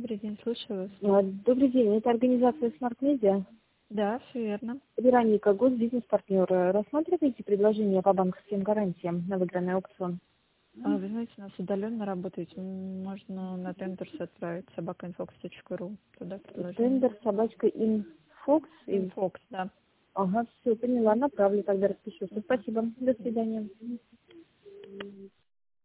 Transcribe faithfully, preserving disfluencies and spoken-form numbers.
Добрый день, слушаю вас. А, Добрый день, это организация Smart Media. Да, все верно. Вероника, госбизнес-партнер. Рассматриваете предложение по банковским гарантиям на выигранный аукцион? А, вы знаете, у нас удаленно работаете. М, Можно на тендерс отправить собака инфокс точка ру. Туда предложение. Тендер, собачка, инфокс. И... Инфокс, да. Ага, все, поняла, направлю, тогда распишусь. Спасибо, до свидания.